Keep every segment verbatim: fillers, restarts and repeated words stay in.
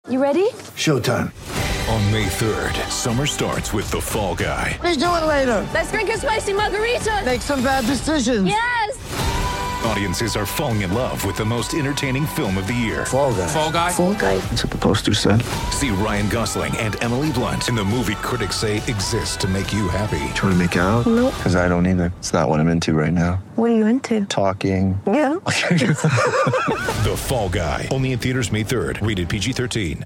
You ready? Showtime. On May third, summer starts with The Fall Guy. Let's do it later. Let's drink a spicy margarita. Make some bad decisions. Yes. Audiences are falling in love with the most entertaining film of the year. Fall Guy. Fall Guy. Fall Guy. That's what the poster said. See Ryan Gosling and Emily Blunt in the movie critics say exists to make you happy. Trying to make it out? Nope. Because I don't either. It's not what I'm into right now. What are you into? Talking. Yeah. The Fall Guy. Only in theaters May third. Rated P G thirteen.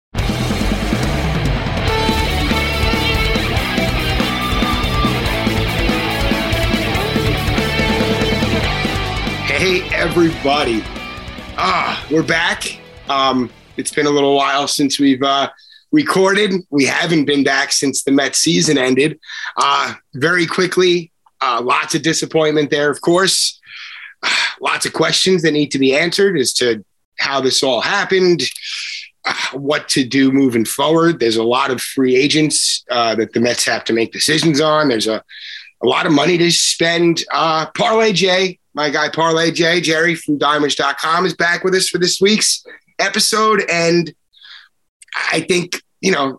Hey, everybody. Ah, we're back. Um, it's been a little while since we've uh, recorded. We haven't been back since the Mets season ended. Uh, very quickly, uh, lots of disappointment there, of course. Uh, lots of questions that need to be answered as to how this all happened, uh, what to do moving forward. There's a lot of free agents uh, that the Mets have to make decisions on. There's a, a lot of money to spend. Uh, Parlay J. My guy Parlay J, Jerry from Diamonds dot com, is back with us for this week's episode. And I think, you know,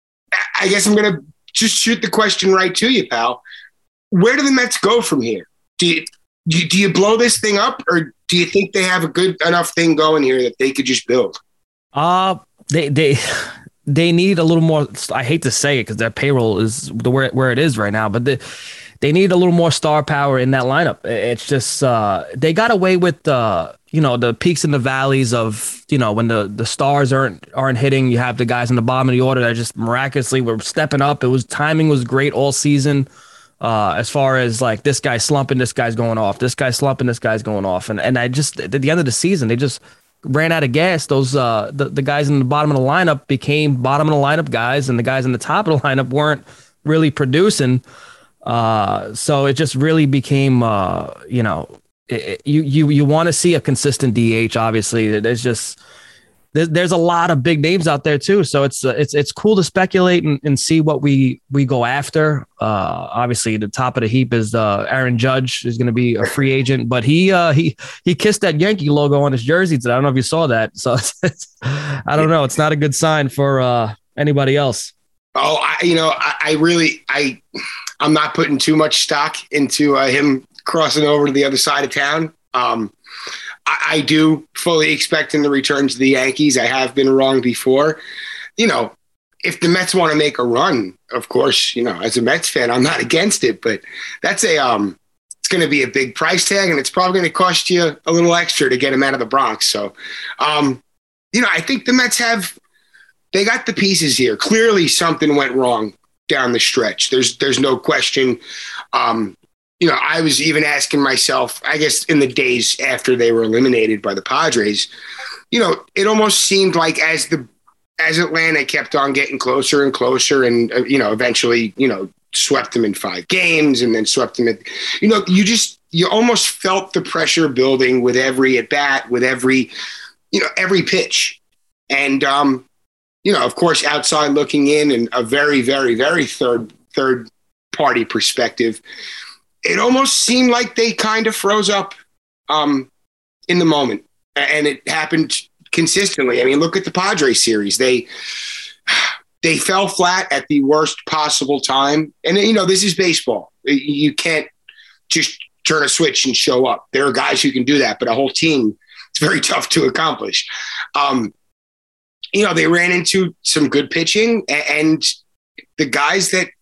I guess I'm going to just shoot the question right to you, pal. Where do the Mets go from here? Do you, do you, do you blow this thing up, or do you think they have a good enough thing going here that they could just build? Uh, they they they need a little more. I hate to say it because their payroll is the where, where it is right now, but the They need a little more star power in that lineup. It's just uh, they got away with the you know the peaks and the valleys of you know when the, the stars aren't aren't hitting. You have the guys in the bottom of the order that just miraculously were stepping up. It was timing was great all season. Uh, as far as like this guy's slumping, this guy's going off. This guy's slumping, this guy's going off. And and I just at the end of the season they just ran out of gas. Those uh, the the guys in the bottom of the lineup became bottom of the lineup guys, and the guys in the top of the lineup weren't really producing. Uh, so it just really became, uh, you know, it, it, you, you, you want to see a consistent D H. Obviously there's just, there's, there's a lot of big names out there too. So it's, uh, it's, it's cool to speculate and, and see what we, we go after. Uh, obviously the top of the heap is, uh, Aaron Judge is going to be a free agent, but he, uh, he, he kissed that Yankee logo on his jersey today. I don't know if you saw that. So it's, it's, I don't know. It's not a good sign for, uh, anybody else. Oh, I, you know, I, I really, I, I'm not putting too much stock into uh, him crossing over to the other side of town. Um, I, I do fully expect him to return to the Yankees. I have been wrong before. You know, if the Mets want to make a run, of course, you know, as a Mets fan, I'm not against it, but that's a, um, it's going to be a big price tag, and it's probably going to cost you a little extra to get him out of the Bronx. So, um, you know, I think the Mets have, they got the pieces here. Clearly something went wrong down the stretch. There's there's no question. Um, you know, I was even asking myself, I guess in the days after they were eliminated by the Padres, you know, it almost seemed like as the as Atlanta kept on getting closer and closer and, uh, you know, eventually, you know, swept them in five games and then swept them at, you know, you just, you almost felt the pressure building with every at bat, with every, you know, every pitch. And, um, you know, of course, outside looking in and a very, very, very third third party perspective, it almost seemed like they kind of froze up um, in the moment. And it happened consistently. I mean, look at the Padres series. They they fell flat at the worst possible time. And, you know, this is baseball. You can't just turn a switch and show up. There are guys who can do that, but a whole team, it's very tough to accomplish. Um You know, they ran into some good pitching, and the guys that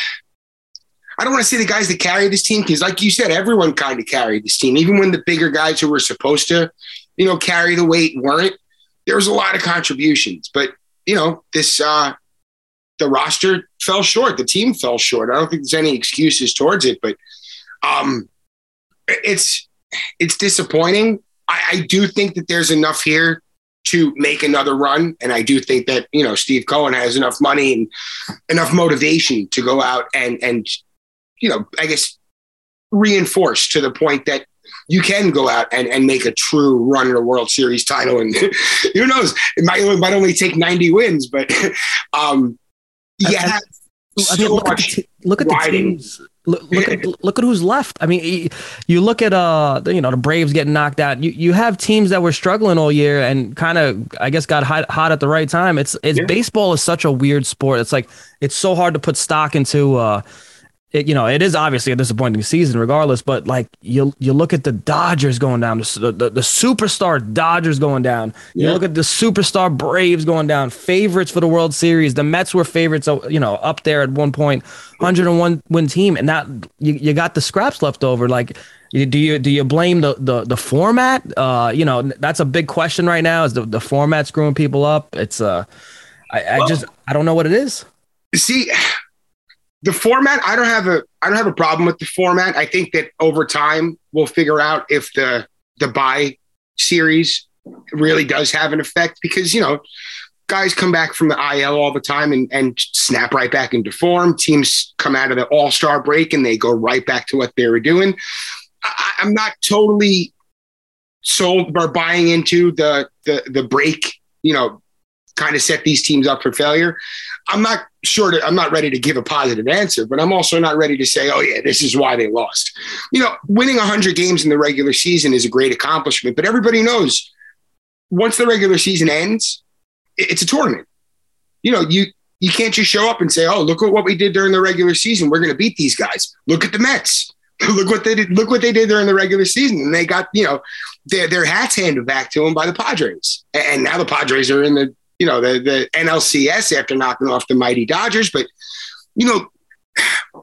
I don't want to say the guys that carried this team, because like you said, everyone kind of carried this team, even when the bigger guys who were supposed to, you know, carry the weight weren't. There was a lot of contributions, but you know, this uh, the roster fell short. The team fell short. I don't think there's any excuses towards it, but um, it's it's disappointing. I, I do think that there's enough here to make another run. And I do think that, you know, Steve Cohen has enough money and enough motivation to go out and, and, you know, I guess reinforce to the point that you can go out and, and make a true run at a World Series title. And who knows, it might, it might only take ninety wins, but um, yeah. I, I, I mean, look, at the, look at the teams. Look, look at look at who's left. I mean, you look at uh, you know, the Braves getting knocked out. You you have teams that were struggling all year and kind of, I guess, got hot, hot at the right time. It's it's Yeah. Baseball is such a weird sport. It's like it's so hard to put stock into. Uh, it, you know, it is obviously a disappointing season, regardless. But like you you look at the Dodgers going down, the the, the superstar Dodgers going down. You Yeah. look at the superstar Braves going down. Favorites for the World Series. The Mets were favorites. You know, up there at one point. one hundred one win team, and that you, you got the scraps left over. Like, you- do you do you blame the the the format? Uh, you know, that's a big question right now. Is the the format screwing people up? It's uh, I, I Well- just I don't know what it is. See, the format, I don't have a I don't have a problem with the format. I think that over time we'll figure out if the the bye series really does have an effect, because, you know, guys come back from the I L all the time and, and snap right back into form. Teams come out of the all-star break and they go right back to what they were doing. I, I'm not totally sold or buying into the, the, the break, you know, kind of set these teams up for failure. I'm not sure that I'm not ready to give a positive answer, but I'm also not ready to say, oh yeah, this is why they lost. You know, winning one hundred games in the regular season is a great accomplishment, but everybody knows once the regular season ends, it's a tournament. You know, you you can't just show up and say, "Oh, look at what we did during the regular season. We're going to beat these guys. Look at the Mets. look what they did. Look what they did during the regular season." And they got, you know, their their hats handed back to them by the Padres. And now the Padres are in the, you know, the the N L C S after knocking off the mighty Dodgers. But, you know,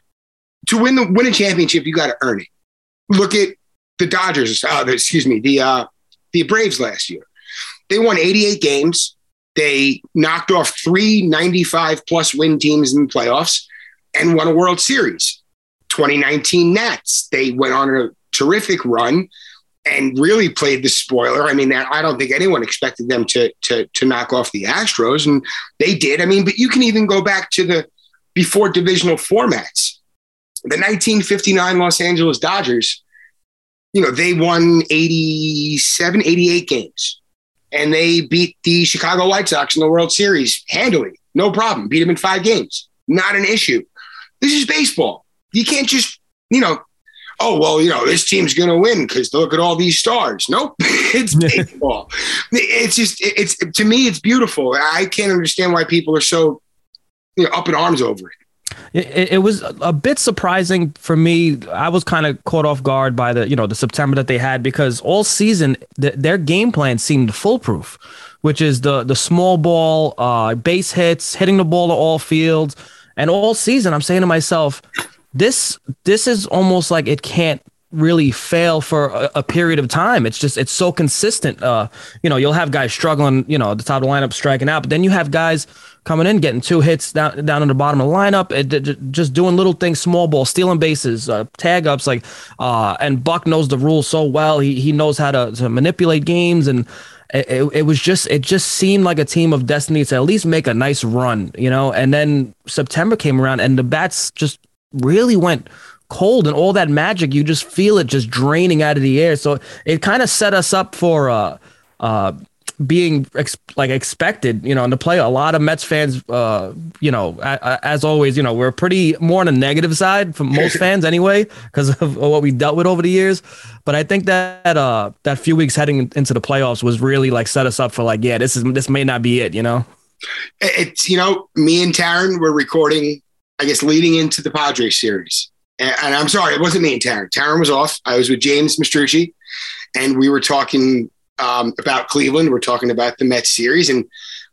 to win the win a championship, you got to earn it. Look at the Dodgers. Uh, the, excuse me, the uh, the Braves last year. They won eighty-eight games. They knocked off three ninety-five plus win teams in the playoffs and won a World Series. twenty nineteen Nats, they went on a terrific run and really played the spoiler. I mean, I don't think anyone expected them to, to, to knock off the Astros, and they did. I mean, but you can even go back to the before divisional formats. The nineteen fifty-nine Los Angeles Dodgers, you know, they won eighty-seven, eighty-eight games. And they beat the Chicago White Sox in the World Series handily. No problem. Beat them in five games. Not an issue. This is baseball. You can't just, you know, oh, well, you know, this team's going to win because look at all these stars. Nope. It's baseball. It's just, it's, to me, it's beautiful. I can't understand why people are so, you know, up in arms over it. It, it was a bit surprising for me. I was kind of caught off guard by the, you know, the September that they had, because all season th- their game plan seemed foolproof, which is the the small ball, uh, base hits, hitting the ball to all fields, and all season I'm saying to myself, this this is almost like it can't really fail for a, a period of time. It's just it's so consistent. Uh, you know, you'll have guys struggling, you know, at the top of the lineup striking out, but then you have guys coming in, getting two hits down down in the bottom of the lineup, it, it, just doing little things, small ball, stealing bases, uh, tag ups, like, uh, and Buck knows the rules so well. He he knows how to, to manipulate games, and it, it, it was just it just seemed like a team of destiny to at least make a nice run, you know. And then September came around, and the bats just really went cold, and all that magic, you just feel it just draining out of the air. So it kind of set us up for uh uh. being ex- like expected, you know, in the play. A lot of Mets fans, uh, you know, a- a- as always, you know, we're pretty more on the negative side for most fans anyway, because of what we dealt with over the years. But I think that uh, that few weeks heading into the playoffs was really like set us up for like, yeah, this is this may not be it, you know. It's, you know, me and Taryn were recording, I guess, leading into the Padres series. And, and I'm sorry, it wasn't me and Taryn. Taryn was off. I was with James Mastrucci, and we were talking Um, about Cleveland. We're talking about the Mets series, and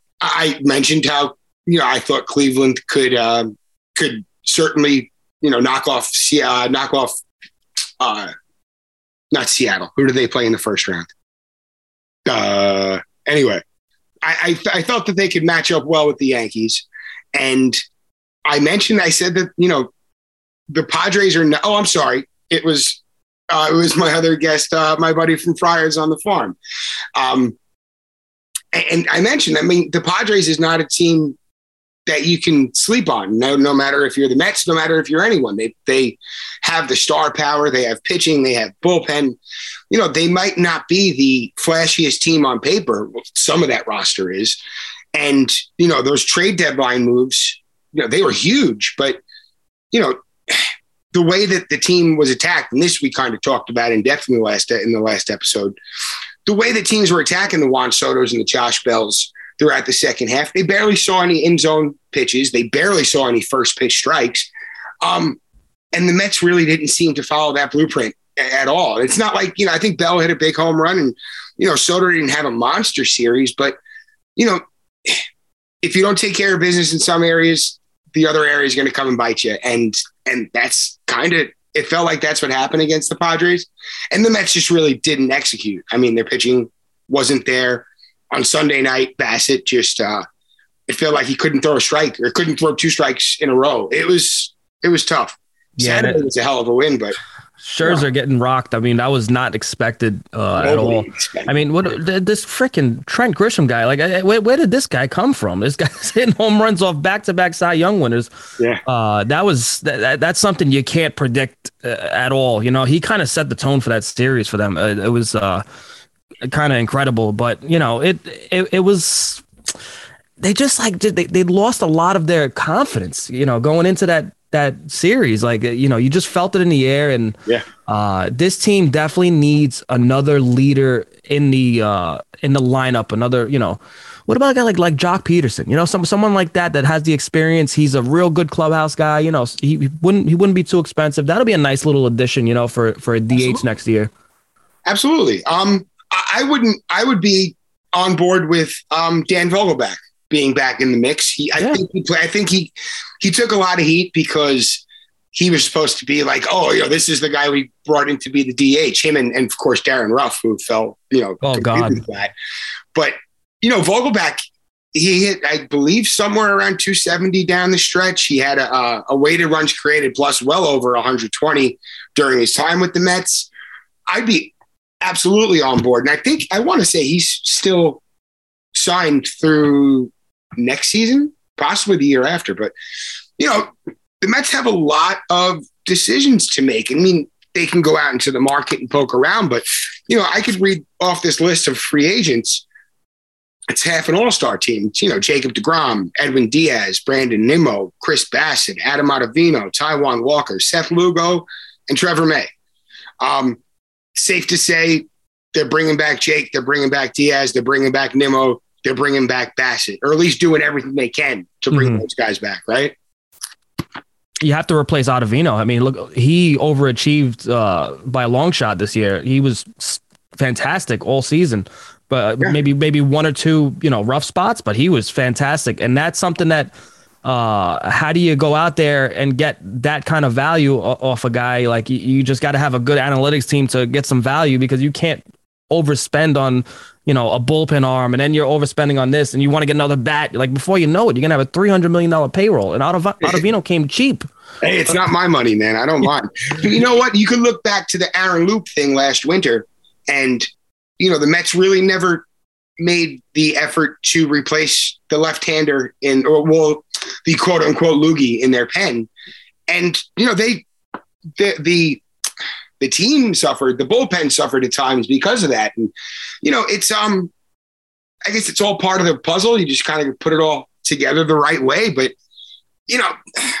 I mentioned how, you know, I thought Cleveland could uh, could certainly, you know, knock off uh, knock off uh, not Seattle. Who did they play in the first round? Uh, anyway, I, I I felt that they could match up well with the Yankees, and I mentioned I said that, you know, the Padres are. No, oh, I'm sorry. It was. Uh, it was my other guest, uh, my buddy from Friars on the Farm. Um, and I mentioned, I mean, the Padres is not a team that you can sleep on. No, no matter if you're the Mets, no matter if you're anyone. They they have the star power. They have pitching. They have bullpen. You know, they might not be the flashiest team on paper. Some of that roster is. And, you know, those trade deadline moves, you know, they were huge. But, you know, the way that the team was attacked, and this we kind of talked about in depth in the last in the last episode, the way that teams were attacking the Juan Sotos and the Josh Bells throughout the second half, they barely saw any in zone pitches. They barely saw any first pitch strikes. Um, and the Mets really didn't seem to follow that blueprint at all. It's not like, you know, I think Bell hit a big home run and, you know, Soto didn't have a monster series, but, you know, if you don't take care of business in some areas, the other area is going to come and bite you. And, and that's kind of, it felt like that's what happened against the Padres. And the Mets just really didn't execute. I mean, their pitching wasn't there. On Sunday night, Bassett just, uh, it felt like he couldn't throw a strike or couldn't throw two strikes in a row. It was, it was tough. Yeah, Saturday was a hell of a win, but Scherzer yeah. getting rocked. I mean, that was not expected uh, at all. Expected. I mean, what this freaking Trent Grisham guy? Like, where, where did this guy come from? This guy's hitting home runs off back-to-back Cy Young winners. Yeah, uh, that was that, that's something you can't predict uh, at all. You know, he kind of set the tone for that series for them. Uh, it was uh, kind of incredible, but you know, it it it was. They just like they they lost a lot of their confidence. You know, going into that. that series, like, you know, you just felt it in the air. And yeah, uh, this team definitely needs another leader in the uh, in the lineup. Another, you know, what about a guy like like Jock Peterson? You know, some someone like that that has the experience. He's a real good clubhouse guy. You know, he, he wouldn't he wouldn't be too expensive. That'll be a nice little addition, you know, for for a D H Absolutely. Next year. Absolutely. Um, I wouldn't. I would be on board with um Dan Vogelbach being back in the mix. He, I yeah. think he, I think he, he took a lot of heat because he was supposed to be like, oh, you know, this is the guy we brought in to be the D H. Him and, and of course Darren Ruff, who fell, you know, oh god, that. But you know, Vogelbach, he hit, I believe, somewhere around two seventy down the stretch. He had a, a, a weighted runs created plus well over one hundred twenty during his time with the Mets. I'd be absolutely on board, and I think I want to say he's still signed through next season, possibly the year after. But, you know, the Mets have a lot of decisions to make. I mean, they can go out into the market and poke around, but, you know, I could read off this list of free agents. It's half an all-star team. It's, you know, Jacob deGrom, Edwin Diaz, Brandon Nimmo, Chris Bassett, Adam Ottavino, Taijuan Walker, Seth Lugo, and Trevor May. Um, safe to say they're bringing back Jake, they're bringing back Diaz, they're bringing back Nimmo, they're bringing back Bassett, or at least doing everything they can to bring mm-hmm. those guys back, right? You have to replace Ottavino. I mean, look, he overachieved uh, by a long shot this year. He was fantastic all season, but yeah. maybe maybe one or two, you know, rough spots, but he was fantastic. And that's something that, uh, how do you go out there and get that kind of value off a guy? Like, you, you just got to have a good analytics team to get some value, because you can't overspend on, you know, a bullpen arm, and then you're overspending on this, and you want to get another bat. Like, before you know it, you're gonna have a three hundred million dollar payroll, and Ottav- Ottavino came cheap. Hey, it's not my money, man. I don't mind. But you know what? You could look back to the Aaron Loup thing last winter, and you know the Mets really never made the effort to replace the left-hander in, or well, the quote unquote loogie in their pen, and you know they the the. The team suffered, the bullpen suffered at times because of that. And, you know, it's, um, I guess it's all part of the puzzle. You just kind of put it all together the right way. But, you know,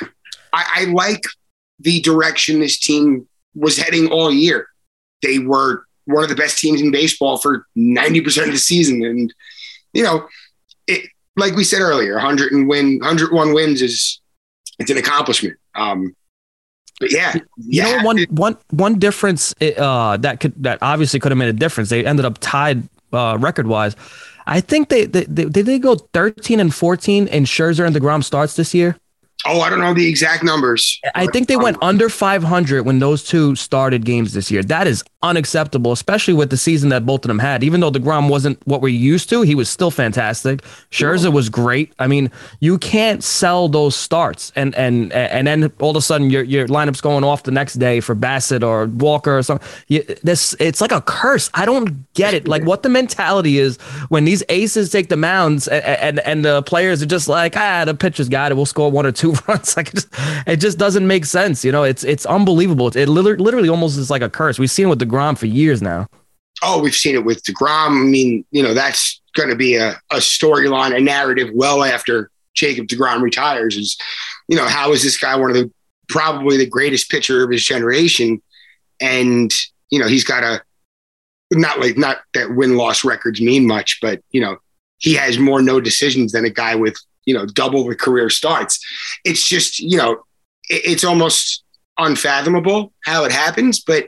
I, I like the direction this team was heading all year. They were one of the best teams in baseball for ninety percent of the season. And, you know, it, like we said earlier, one hundred and win, one hundred one wins is, it's an accomplishment. Um, But yeah, you yeah. know, one one one difference uh, that could that obviously could have made a difference. They ended up tied uh, record wise. I think they, they, they did they go thirteen and fourteen in Scherzer and DeGrom starts this year. Oh, I don't know the exact numbers. I think they went under five hundred when those two started games this year. That is unacceptable, especially with the season that both of them had. Even though DeGrom wasn't what we're used to, he was still fantastic. Scherzer was great. I mean, you can't sell those starts, and and and then all of a sudden your your lineup's going off the next day for Bassett or Walker or something. You, this it's like a curse. I don't get it. Like, what the mentality is when these aces take the mounds, and and, and the players are just like, ah, the pitcher's got it. We'll score one or two runs. Like, it just, it just doesn't make sense. You know, it's it's unbelievable. It, it literally, literally almost is like a curse. We've seen it with DeGrom for years now. Oh, we've seen it with DeGrom. I mean, you know, that's going to be a, a storyline, a narrative well after Jacob DeGrom retires is, you know, how is this guy one of the probably the greatest pitcher of his generation. And, you know, he's got a, not like, not that win-loss records mean much, but, you know, he has more no decisions than a guy with, you know, double the career starts. It's just, you know, it, it's almost unfathomable how it happens. But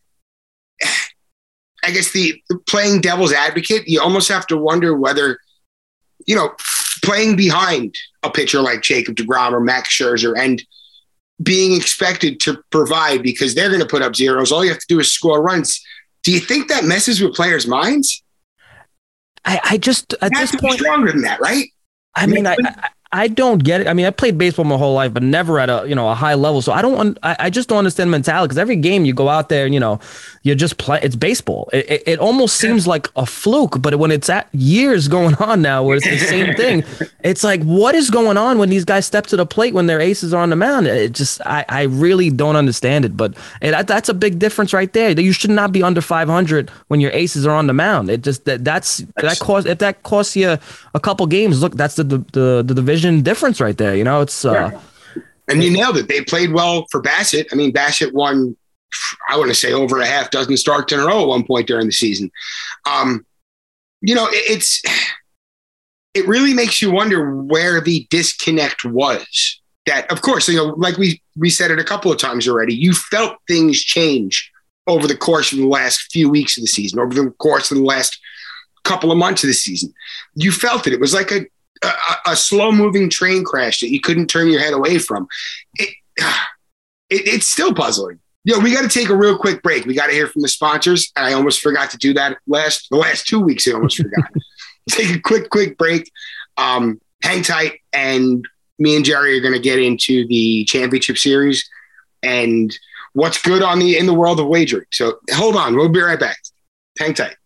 I guess the, the playing devil's advocate, you almost have to wonder whether, you know, playing behind a pitcher like Jacob deGrom or Max Scherzer and being expected to provide because they're going to put up zeros. All you have to do is score runs. Do you think that messes with players' minds? I, I just, at you this have to point, be stronger than that, right? I mean, I, I I don't get it. I mean, I played baseball my whole life, but never at a, you know, a high level. So I don't, I, I just don't understand mentality because every game you go out there and, you know, you just play, it's baseball. It, it, it almost seems like a fluke, but when it's at years going on now where it's the same thing, it's like, what is going on when these guys step to the plate when their aces are on the mound? It just, I, I really don't understand it, but it, that's a big difference right there. You should not be under five hundred when your aces are on the mound. It just, that that's, that cost, if that costs you a couple games, look, that's the, the, the division difference right there. You know, it's, uh, yeah. And you nailed it. They played well for Bassett. I mean, Bassett won, I want to say over a half dozen starts in a row at one point during the season. Um, you know, it, it's, it really makes you wonder where the disconnect was. That, of course, you know, like we, we said it a couple of times already, you felt things change over the course of the last few weeks of the season, over the course of the last couple of months of the season. You felt it. It was like a, a, a slow moving train crash that you couldn't turn your head away from. It, it it's still puzzling. You know, we got to take a real quick break. We got to hear from the sponsors. I almost forgot to do that last, the last two weeks. I almost forgot. Take a quick, quick break. Um, hang tight. And me and Jerry are going to get into the championship series and what's good on the, in the world of wagering. So hold on. We'll be right back. Hang tight.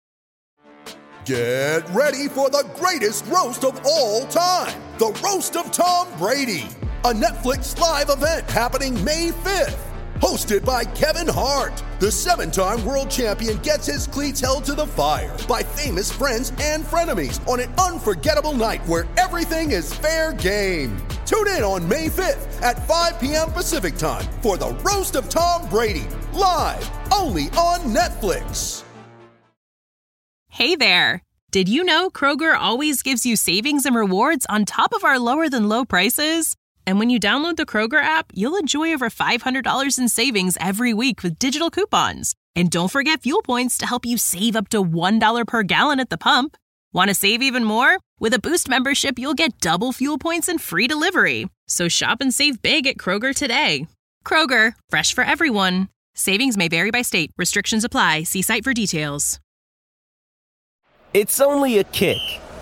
Get ready for the greatest roast of all time. The Roast of Tom Brady. A Netflix live event happening May fifth. Hosted by Kevin Hart, the seven-time world champion gets his cleats held to the fire by famous friends and frenemies on an unforgettable night where everything is fair game. Tune in on May fifth at five p.m. Pacific time for the Roast of Tom Brady, live only on Netflix. Hey there. Did you know Kroger always gives you savings and rewards on top of our lower than low prices? And when you download the Kroger app, you'll enjoy over five hundred dollars in savings every week with digital coupons. And don't forget fuel points to help you save up to one dollar per gallon at the pump. Want to save even more? With a Boost membership, you'll get double fuel points and free delivery. So shop and save big at Kroger today. Kroger, fresh for everyone. Savings may vary by state. Restrictions apply. See site for details. It's only a kick.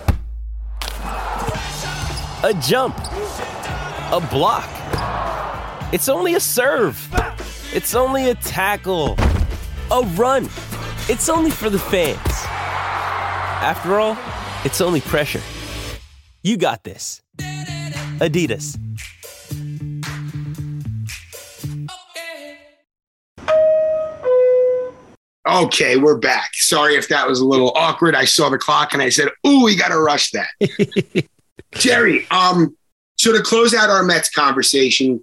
A jump. A block. It's only a serve. It's only a tackle. A run. It's only for the fans. After all, it's only pressure. You got this. Adidas. Okay, we're back. Sorry if that was a little awkward. I saw the clock and I said, ooh, we got to rush that. Jerry, um, so to close out our Mets conversation,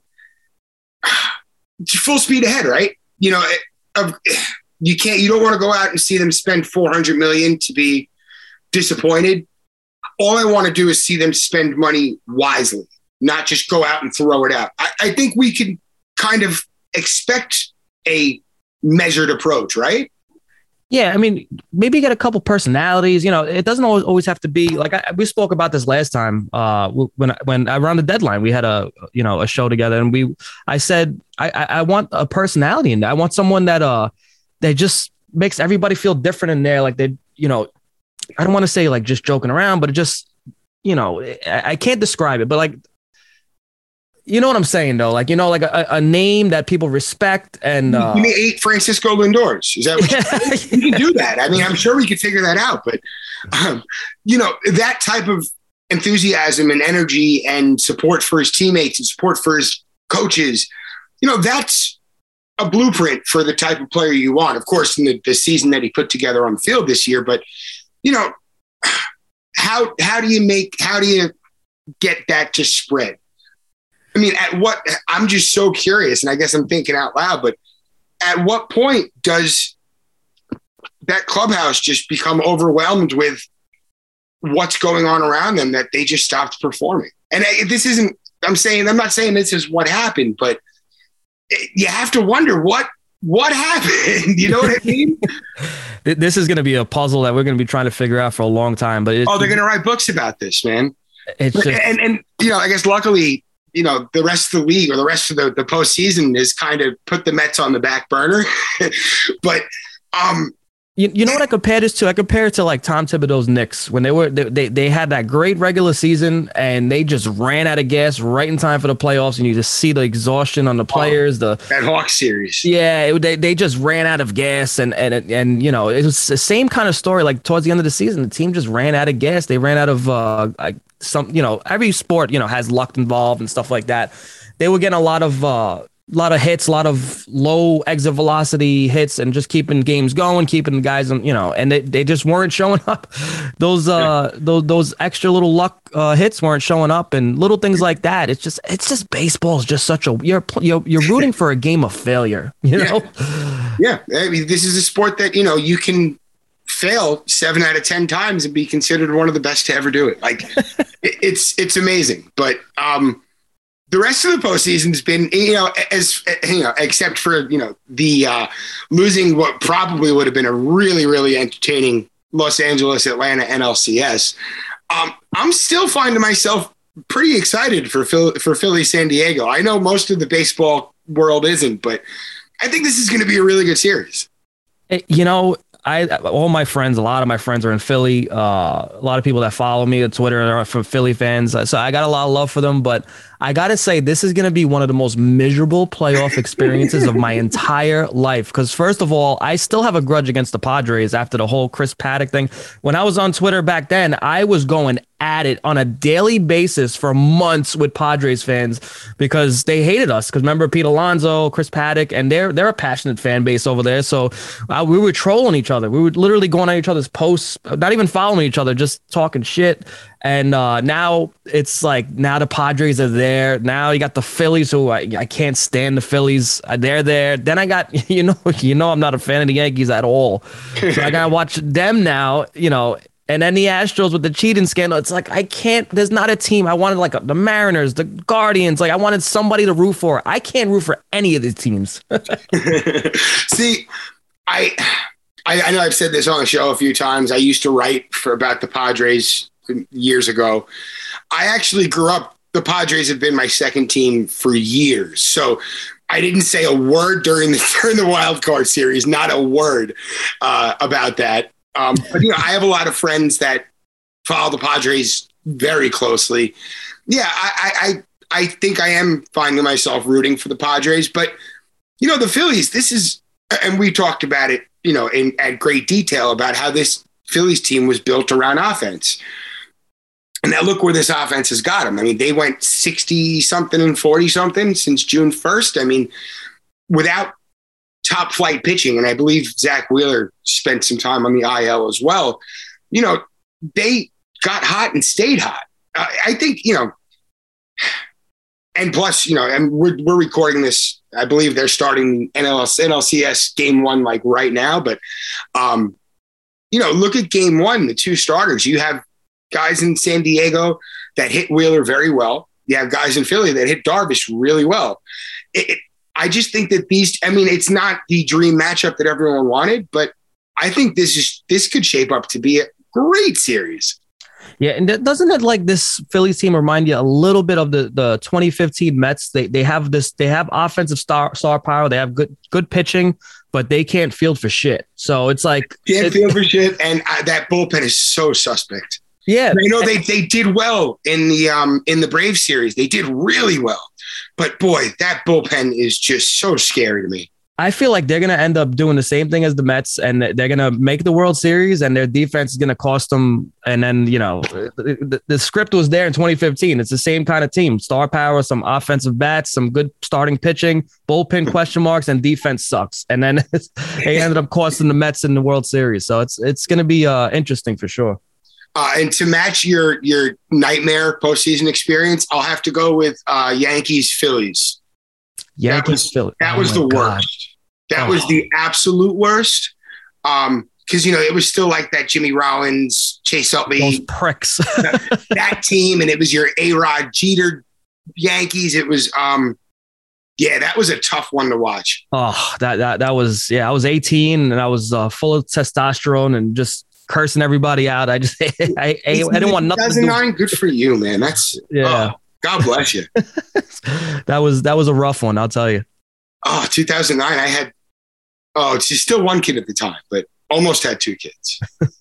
full speed ahead, right? You know, uh, you can't, you don't want to go out and see them spend four hundred million dollars to be disappointed. All I want to do is see them spend money wisely, not just go out and throw it out. I, I think we can kind of expect a measured approach, right? Yeah, I mean, maybe get a couple personalities. You know, it doesn't always always have to be like I, we spoke about this last time. Uh, when when around the deadline, we had a you know a show together, and we I said I I want a personality in there. I want someone that uh that just makes everybody feel different in there. Like they, you know, I don't want to say like just joking around, but it just you know I, I can't describe it, but like. You know what I'm saying, though? Like, you know, like a, a name that people respect. And uh, you may eat Francisco Lindors. Is that what you, you can do that? I mean, I'm sure we could figure that out. But, um, you know, that type of enthusiasm and energy and support for his teammates and support for his coaches, you know, that's a blueprint for the type of player you want. Of course, in the, the season that he put together on the field this year. But, you know, how how do you make how do you get that to spread? I mean, at what, I'm just so curious, and I guess I'm thinking out loud, but at what point does that clubhouse just become overwhelmed with what's going on around them that they just stopped performing? And I, this isn't, I'm saying, I'm not saying this is what happened, but you have to wonder what, what happened. You know what I mean? This is going to be a puzzle that we're going to be trying to figure out for a long time, but oh, they're going to write books about this, man. It's just, and, and, you know, I guess luckily, you know, the rest of the league or the rest of the, the postseason is kind of put the Mets on the back burner. But, um, You, you know what I compare this to? I compare it to like Tom Thibodeau's Knicks when they were they, they they had that great regular season and they just ran out of gas right in time for the playoffs, and you just see the exhaustion on the players. The that Hawks series, yeah, it, they they just ran out of gas, and and and you know it was the same kind of story. Like towards the end of the season, the team just ran out of gas. They ran out of uh like some you know every sport you know has luck involved and stuff like that. They were getting a lot of. uh A lot of hits, a lot of low exit velocity hits, and just keeping games going, keeping the guys, on, you know, and they, they just weren't showing up. Those uh those those extra little luck uh, hits weren't showing up, and little things like that. It's just it's just baseball is just such a you're you're, you're rooting for a game of failure, you know. Yeah. yeah, I mean, this is a sport that you know you can fail seven out of ten times and be considered one of the best to ever do it. Like it, it's it's amazing, but um. The rest of the postseason has been, you know, as you know, except for you know the uh, losing what probably would have been a really, really entertaining Los Angeles Atlanta N L C S. Um, I'm still finding myself pretty excited for Phil, for Philly San Diego. I know most of the baseball world isn't, but I think this is going to be a really good series. You know, I all my friends, a lot of my friends are in Philly. Uh, a lot of people that follow me on Twitter are from Philly fans, so I got a lot of love for them. But I gotta say, this is gonna be one of the most miserable playoff experiences of my entire life. Because first of all, I still have a grudge against the Padres after the whole Chris Paddock thing. When I was on Twitter back then, I was going at it on a daily basis for months with Padres fans because they hated us. Because remember Pete Alonso, Chris Paddock, and they're they're a passionate fan base over there. So uh, we were trolling each other. We were literally going on each other's posts, not even following each other, just talking shit. And uh, now it's like now the Padres are there. Now you got the Phillies, who I, I can't stand the Phillies. Uh, they're there. Then I got you know you know I'm not a fan of the Yankees at all. So I gotta watch them now. You know. And then the Astros with the cheating scandal. It's like, I can't, there's not a team. I wanted like the Mariners, the Guardians. Like I wanted somebody to root for. I can't root for any of these teams. See, I, I I know I've said this on the show a few times. I used to write for about the Padres years ago. I actually grew up, the Padres have been my second team for years. So I didn't say a word during the, during the wild card series, not a word uh, about that. Um, but, you know, I have a lot of friends that follow the Padres very closely. Yeah, I, I, I think I am finding myself rooting for the Padres. But, you know, the Phillies, this is, and we talked about it, you know, in at great detail about how this Phillies team was built around offense. And now look where this offense has got them. I mean, they went sixty-something and forty-something since June first. I mean, without top flight pitching, and I believe Zach Wheeler spent some time on the I L as well. You know, they got hot and stayed hot. Uh, I think, you know, and plus, you know, and we're, we're recording this, I believe they're starting N L C S game one like right now. But, um, you know, look at game one, the two starters. You have guys in San Diego that hit Wheeler very well. You have guys in Philly that hit Darvish really well. It, it, I just think that these, I mean, it's not the dream matchup that everyone wanted, but I think this is, this could shape up to be a great series. Yeah. And doesn't it like this Phillies team remind you a little bit of the, the twenty fifteen Mets? They they have this, they have offensive star star power. They have good, good pitching, but they can't field for shit. So it's like, can't it, field for shit. And uh, that bullpen is so suspect. Yeah. I know they, they did well in the, um, in the Braves series. They did really well. But boy, that bullpen is just so scary to me. I feel like they're going to end up doing the same thing as the Mets, and they're going to make the World Series, and their defense is going to cost them. And then, you know, the, the script was there in twenty fifteen. It's the same kind of team: star power, some offensive bats, some good starting pitching, bullpen question marks, and defense sucks. And then they ended up costing the Mets in the World Series. So it's it's going to be uh, interesting for sure. Uh, and to match your your nightmare postseason experience, I'll have to go with uh, Yankees Phillies. Yankees that was, Phillies. That oh was the God. worst. That oh. was the absolute worst. Um, because you know it was still like that Jimmy Rollins, Chase Utley, those pricks. that, that team, and it was your A-Rod Jeter Yankees. It was um, yeah, that was a tough one to watch. Oh, that that that was yeah. I was eighteen and I was uh, full of testosterone and just cursing everybody out. I just I, I, I didn't want nothing to do. two thousand nine, good for you, man. That's yeah. Oh, God bless you. that was that was a rough one, I'll tell you. Oh, two thousand nine. I had oh, she's still one kid at the time, but almost had two kids.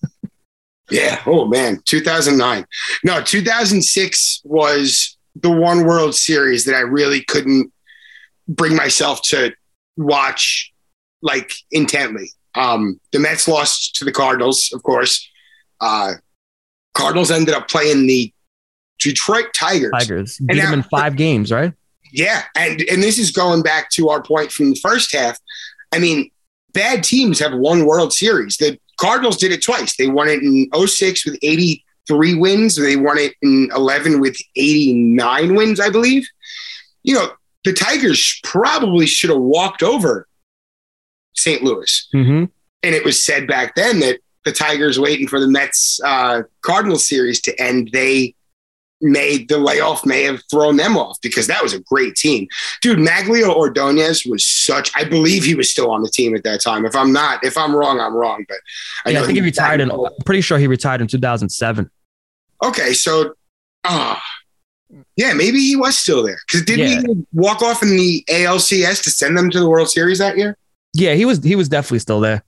yeah. Oh man, two thousand nine. No, two thousand six was the one World Series that I really couldn't bring myself to watch like intently. Um, the Mets lost to the Cardinals, of course. Uh, Cardinals ended up playing the Detroit Tigers. Tigers beat them in five games, right? Yeah, and and this is going back to our point from the first half. I mean, bad teams have won World Series. The Cardinals did it twice. They won it in oh six with eighty-three wins. They won it in eleven with eighty-nine wins, I believe. You know, the Tigers probably should have walked over Saint Louis. Mm-hmm. And it was said back then that the Tigers waiting for the Mets uh, Cardinals series to end, they made the layoff may have thrown them off because that was a great team. Dude, Maglio Ordonez was such, I believe he was still on the team at that time. If I'm not, if I'm wrong, I'm wrong. But I, yeah, know I think he, he retired in, I'm pretty sure he retired in two thousand seven. Okay. So, uh, yeah, maybe he was still there. Because didn't yeah. he walk off in the A L C S to send them to the World Series that year? Yeah, he was, he was definitely still there.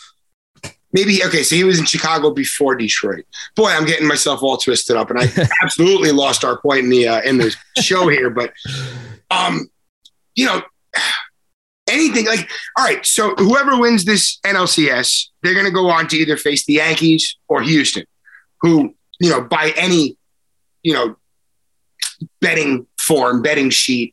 Maybe, okay, so he was in Chicago before Detroit. Boy, I'm getting myself all twisted up, and I absolutely lost our point in the uh, in the show here. But, um, you know, anything like, all right, so whoever wins this N L C S, they're going to go on to either face the Yankees or Houston, who, you know, by any, you know, betting form, betting sheet,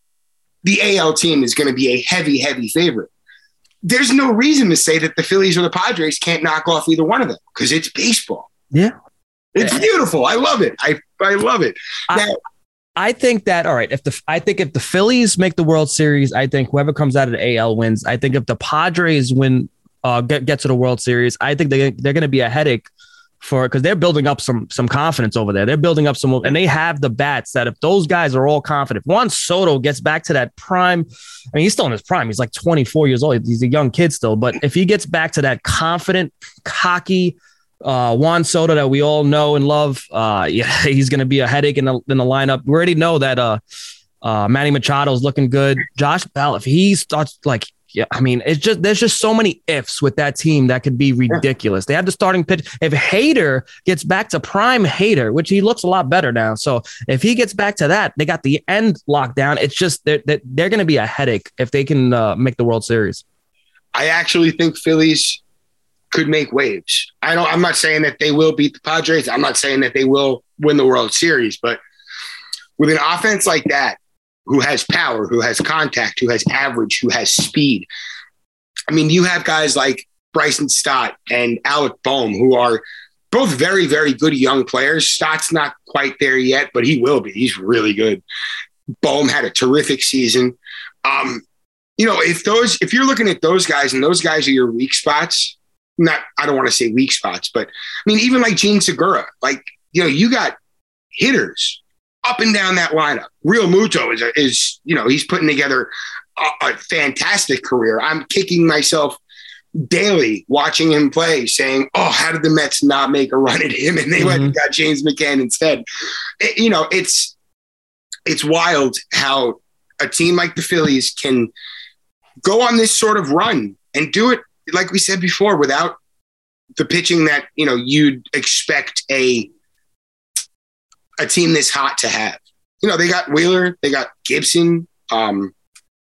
the A L team is going to be a heavy, heavy favorite. There's no reason to say that the Phillies or the Padres can't knock off either one of them because it's baseball. Yeah. It's beautiful. I love it. I I love it. Now, I, I think that, all right, if the I think if the Phillies make the World Series, I think whoever comes out of the A L wins. I think if the Padres win, uh, get, get to the World Series, I think they, they're going to be a headache for because they're building up some some confidence over there. They're building up some, and they have the bats that if those guys are all confident, if Juan Soto gets back to that prime, I mean, he's still in his prime. He's like twenty-four years old. He's a young kid still, but if he gets back to that confident, cocky uh, Juan Soto that we all know and love, uh, yeah, he's going to be a headache in the in the lineup. We already know that uh, uh, Manny Machado is looking good. Josh Bell, if he starts like. Yeah, I mean, it's just there's just so many ifs with that team that could be ridiculous. They have the starting pitch. If Hader gets back to prime Hader, which he looks a lot better now, so if he gets back to that, they got the end locked down. It's just they're they're, they're going to be a headache if they can uh, make the World Series. I actually think Phillies could make waves. I don't. I'm not saying that they will beat the Padres. I'm not saying that they will win the World Series, but with an offense like that, who has power, who has contact, who has average, who has speed. I mean, you have guys like Bryson Stott and Alec Boehm, who are both very, very good young players. Stott's not quite there yet, but he will be. He's really good. Boehm had a terrific season. Um, you know, if those, if you're looking at those guys and those guys are your weak spots, not, I don't want to say weak spots, but I mean, even like Gene Segura, like, you know, you got hitters up and down that lineup. Real Muto is, a, is you know, he's putting together a, a fantastic career. I'm kicking myself daily watching him play, saying, oh, how did the Mets not make a run at him? And they mm-hmm. went and got James McCann instead. It, you know, it's it's wild how a team like the Phillies can go on this sort of run and do it, like we said before, without the pitching that, you know, you'd expect a a team this hot to have. You know, they got Wheeler, they got Gibson. Um,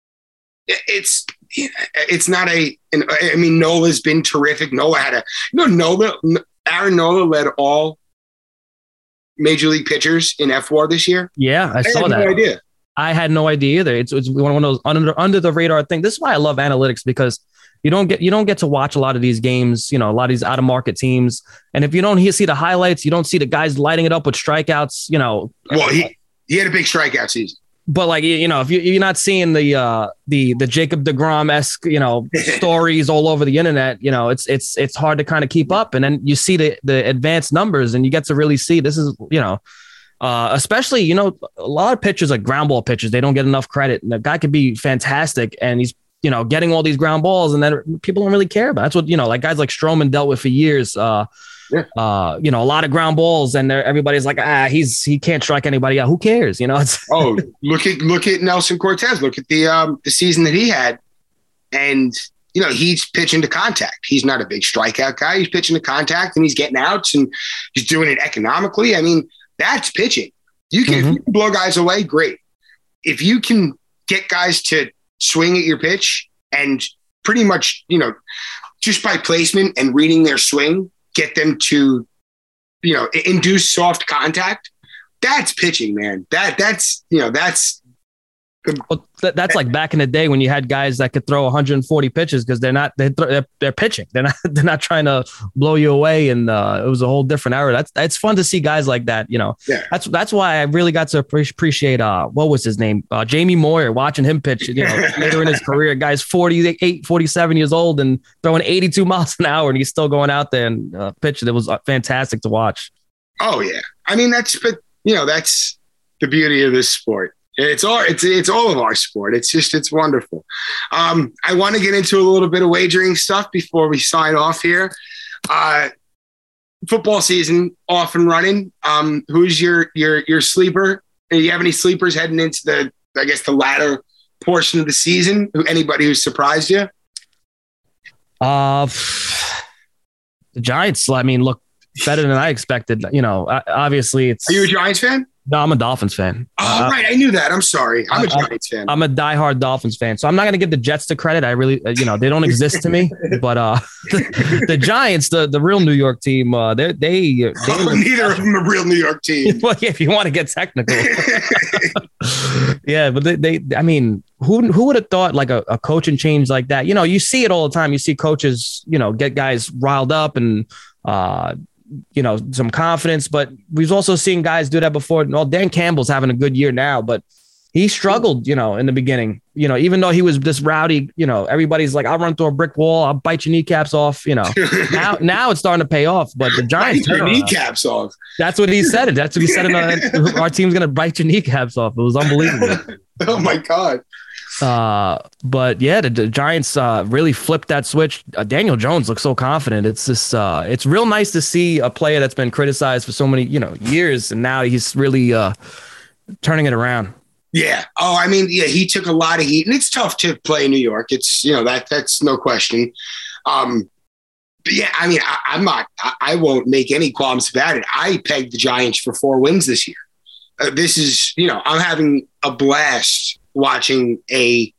it's it's not a. An, I mean, Nola's been terrific. Nola had a. You know, Nola, Aaron Nola led all major league pitchers in F W A R this year. Yeah, I, I saw had that. No idea. I had no idea either. It's it's one of those under under the radar thing. This is why I love analytics because You don't get you don't get to watch a lot of these games, you know, a lot of these out of market teams. And if you don't hear, see the highlights, you don't see the guys lighting it up with strikeouts, you know. Well, he, he had a big strikeout season. But like, you know, if you, you're not seeing the uh, the the Jacob deGrom-esque, you know, stories all over the internet, you know, it's it's it's hard to kind of keep up. And then you see the the advanced numbers and you get to really see this is, you know, uh, especially, you know, a lot of pitchers like ground ball pitchers, they don't get enough credit. And the guy could be fantastic and he's, you know, getting all these ground balls and then people don't really care about it. That's what, you know, like guys like Stroman dealt with for years. Uh, Yeah. Uh, you know, a lot of ground balls, and everybody's like, ah, he's he can't strike anybody out. Who cares? You know. It's oh, look at look at Nelson Cortez. Look at the um the season that he had, and you know he's pitching to contact. He's not a big strikeout guy. He's pitching to contact, and he's getting outs, and he's doing it economically. I mean, that's pitching. You can, mm-hmm. if you can blow guys away, great. If you can get guys to swing at your pitch and pretty much, you know, just by placement and reading their swing, get them to, you know, induce soft contact. That's pitching, man. That that's, you know, that's. Well, th- that's like back in the day when you had guys that could throw one hundred forty pitches because they're not they're, they're they're pitching. They're not they're not trying to blow you away. And uh, it was a whole different era. That's it's fun to see guys like that. You know, yeah. That's that's why I really got to appreciate uh what was his name uh, Jamie Moyer, watching him pitch. You know, later in his career, guy's forty-eight, forty-seven years old and throwing eighty-two miles an hour, and he's still going out there and uh, pitching. It was fantastic to watch. Oh yeah, I mean that's but you know that's the beauty of this sport. It's all it's it's all of our sport. It's just it's wonderful. Um, I want to get into a little bit of wagering stuff before we sign off here. Uh, football season off and running. Um, who's your your your sleeper? Do you have any sleepers heading into the I guess the latter portion of the season? Anybody who's surprised you? Uh, the Giants. I mean, look better than I expected. You know, obviously it's. Are you a Giants fan? No, I'm a Dolphins fan. Oh, uh, right. I knew that. I'm sorry. I'm a Giants fan. I'm a diehard Dolphins fan. So I'm not going to give the Jets the credit. I really, uh, you know, they don't exist to me. But uh, the, the Giants, the, the real New York team, uh, they they they oh, neither of them a real New York team. Well, yeah, if you want to get technical. Yeah, but they, they, I mean, who who would have thought like a, a coaching change like that? You know, you see it all the time. You see coaches, you know, get guys riled up and uh. you know, some confidence, but we've also seen guys do that before. Well, Dan Campbell's having a good year now, but he struggled, you know, in the beginning, you know, even though he was this rowdy, you know, everybody's like, I'll run through a brick wall. I'll bite your kneecaps off, you know, now, now it's starting to pay off, but the Giants, bite your kneecaps off. That's what he said. That's what he said. In a, our team's going to bite your kneecaps off. It was unbelievable. Oh my God. Uh, but yeah, the, the Giants uh, really flipped that switch. Uh, Daniel Jones looks so confident. It's just, uh, it's real nice to see a player that's been criticized for so many, you know, years, and now he's really uh, turning it around. Yeah. Oh, I mean, yeah, he took a lot of heat, and it's tough to play in New York. It's, you know, that that's no question. Um, but yeah, I mean, I, I'm not, I, I won't make any qualms about it. I pegged the Giants for four wins this year. Uh, this is, you know, I'm having a blast watching a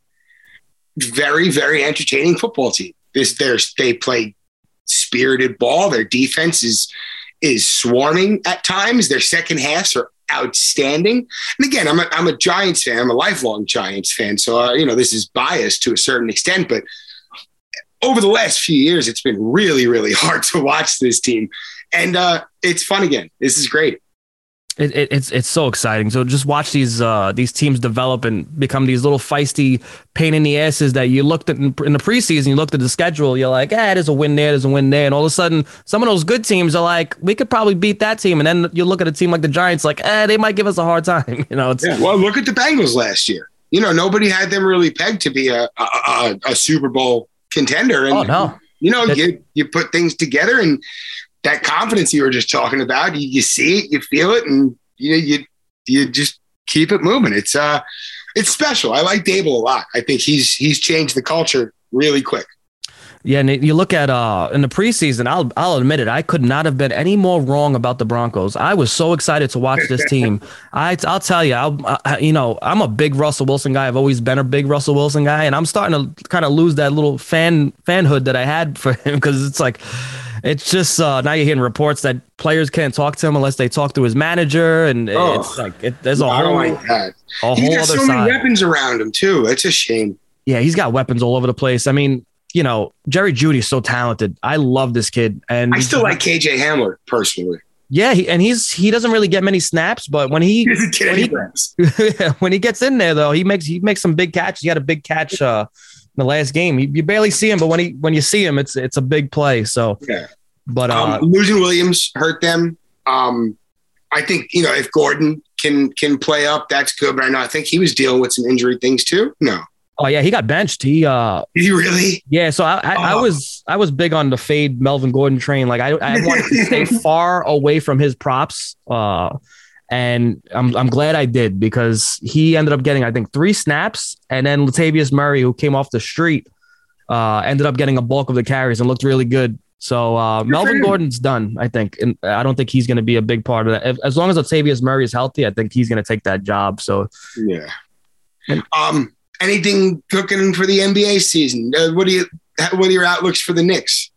very, very entertaining football team. This, there's, they play spirited ball. Their defense is is swarming at times. Their second halves are outstanding. And again, I'm a, I'm a Giants fan. I'm a lifelong Giants fan. So, uh, you know, this is biased to a certain extent. But over the last few years, it's been really, really hard to watch this team. And uh, it's fun again. This is great. It, it, it's it's so exciting. So just watch these uh, these teams develop and become these little feisty pain in the asses that you looked at in, in the preseason. You looked at the schedule. You're like, ah, there's a win there, there's a win there, and all of a sudden, some of those good teams are like, we could probably beat that team. And then you look at a team like the Giants, like, eh, they might give us a hard time. You know, it's yeah, well, look at the Bengals last year. You know, nobody had them really pegged to be a a, a, a Super Bowl contender. And, oh no, you know, you you put things together and. That confidence you were just talking about, you, you see it, you feel it, and you know, you you just keep it moving. It's uh, it's special. I like Dable a lot. I think he's he's changed the culture really quick. Yeah, and you look at uh in the preseason, I'll I'll admit it, I could not have been any more wrong about the Broncos. I was so excited to watch this team. I I'll tell you, I, I you know I'm a big Russell Wilson guy. I've always been a big Russell Wilson guy, and I'm starting to kind of lose that little fan fanhood that I had for him because it's like. It's just uh, now you're hearing reports that players can't talk to him unless they talk to his manager, and oh, it's like it, there's a I whole, don't like that. a He's whole got other so side. many weapons around him too. It's a shame. Yeah, he's got weapons all over the place. I mean, you know, Jerry Jeudy is so talented. I love this kid. And I still like K J Hamler personally. Yeah, he, and he's he doesn't really get many snaps, but when he when he, when he gets in there though, he makes he makes some big catches. He had a big catch uh, in the last game. He, you barely see him, but when he when you see him, it's it's a big play. So, yeah. But uh, um, losing Williams hurt them. Um, I think you know if Gordon can can play up, that's good. But I know I think he was dealing with some injury things too. No. Oh yeah, he got benched. He uh, Did he really? Yeah. So I, I, oh. I was I was big on the fade Melvin Gordon train. Like I I wanted to stay far away from his props. Uh, and I'm I'm glad I did because he ended up getting I think three snaps, and then Latavius Murray, who came off the street, uh, ended up getting a bulk of the carries and looked really good. So uh, Melvin Gordon's done, I think, and I don't think he's going to be a big part of that. As long as Latavius Murray is healthy, I think he's going to take that job. So yeah. And, um. Anything cooking for the N B A season? Uh, what do you? What are your outlooks for the Knicks?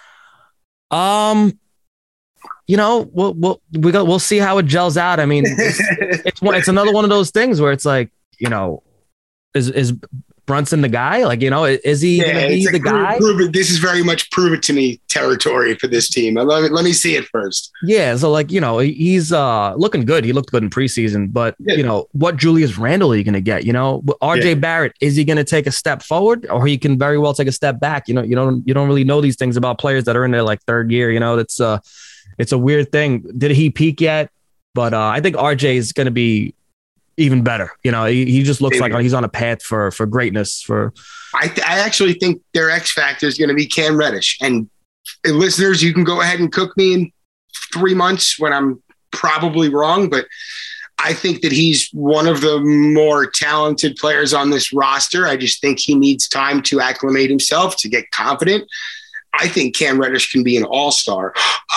Um, you know, we'll we'll we got we'll see how it gels out. I mean, it's it's, one, it's another one of those things where it's like, you know, is is Brunson the guy? Like, you know, is he yeah, gonna be the like guy? Prove it. This is very much prove it to me territory for this team. Let me let me see it first. Yeah, so like, you know, he's uh looking good. He looked good in preseason, but yeah. you know, what Julius Randle are you gonna get? You know, R J yeah. Barrett, is he gonna take a step forward, or he can very well take a step back? You know, you don't you don't really know these things about players that are in their like third year. You know, that's uh it's a weird thing. Did he peak yet? But uh I think R J is gonna be even better. You know, he, he just looks Maybe. like he's on a path for for greatness. For I, th- I actually think their X factor is going to be Cam Reddish. And, and listeners, you can go ahead and cook me in three months when I'm probably wrong, but I think that he's one of the more talented players on this roster. I just think he needs time to acclimate himself, to get confident. I think Cam Reddish can be an all-star.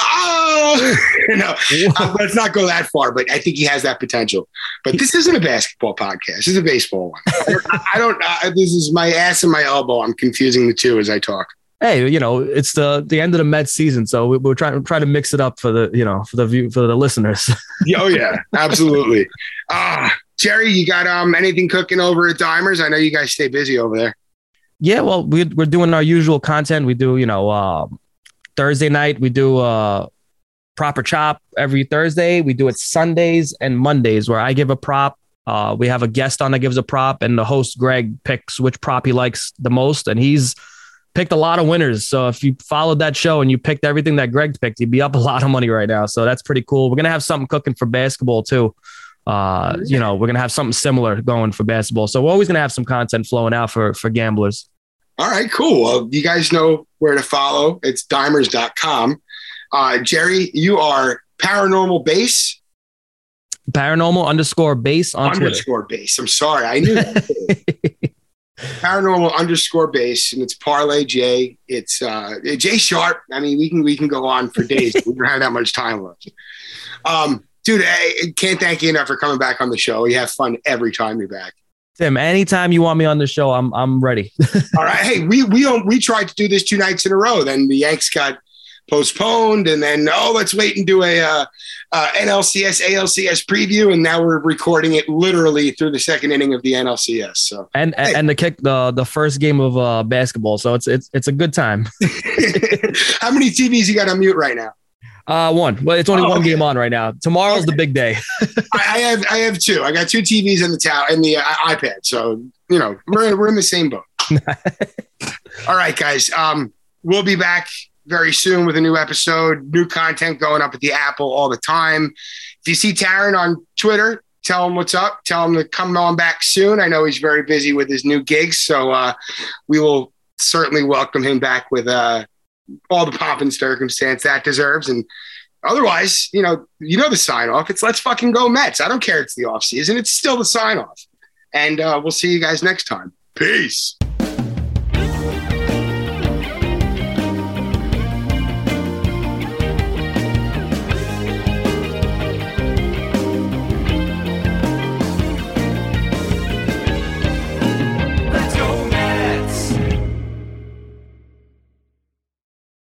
Oh, no, uh, let's not go that far, but I think he has that potential. But this isn't a basketball podcast. This is a baseball one. I, I don't, uh, this is my ass and my elbow. I'm confusing the two as I talk. Hey, you know, it's the, the end of the Mets season. So we, we're trying to try to mix it up for the, you know, for the view, for the listeners. Oh yeah, absolutely. Ah, uh, Jerry, you got um anything cooking over at Dimers? I know you guys stay busy over there. Yeah, well, we, we're doing our usual content. We do, you know, uh, Thursday night, we do uh, Proper Chop every Thursday. We do it Sundays and Mondays where I give a prop. Uh, we have a guest on that gives a prop, and the host, Greg, picks which prop he likes the most. And he's picked a lot of winners. So if you followed that show and you picked everything that Greg picked, you'd be up a lot of money right now. So that's pretty cool. We're going to have something cooking for basketball too. Uh, you know, we're going to have something similar going for basketball. So we're always going to have some content flowing out for, for gamblers. All right, cool. Well, you guys know where to follow. It's dimers dot com. Uh, Jerry, you are Paranormal Base. Paranormal underscore base on underscore Twitter. Base. I'm sorry. I knew that. Paranormal underscore base, and it's Parlay J. It's uh, J Sharp. I mean, we can we can go on for days. We don't have that much time left. Um, dude, I can't thank you enough for coming back on the show. You have fun every time you're back. Tim, anytime you want me on the show, I'm I'm ready. All right. Hey, we we don't, we tried to do this two nights in a row. Then the Yanks got postponed, and then oh, let's wait and do a uh, uh, N L C S A L C S preview, and now we're recording it literally through the second inning of the N L C S. So and hey. and the kick the the first game of uh, basketball. So it's it's it's a good time. How many T Vs you got on mute right now? Uh, one. Well, it's only oh, one okay. game on right now. Tomorrow's okay. the big day. I, I have I have two. I got two T Vs in the tower in the uh, iPad. So you know we're we're in the same boat. All right, guys. Um, we'll be back very soon with a new episode, new content going up at the Apple all the time. If you see Taryn on Twitter, tell him what's up. Tell him to come on back soon. I know he's very busy with his new gigs, so uh, we will certainly welcome him back with uh, all the pomp and circumstance that deserves. And otherwise, you know, you know the sign off. It's let's fucking go Mets. I don't care. It's the off season. It's still the sign off. And uh, we'll see you guys next time. Peace.